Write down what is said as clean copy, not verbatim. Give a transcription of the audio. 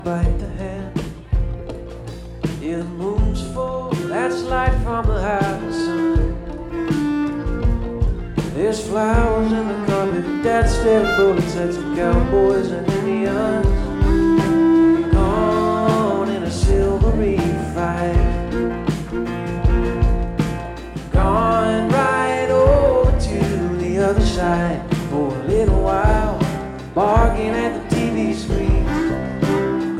bite the hand. Yeah, the moon's full, that's light from the high sun. There's flowers in the carpet, dad's staring bullets at some cowboys and Indians. Gone in a silvery fight, gone right over to the other side for a little while, barking at the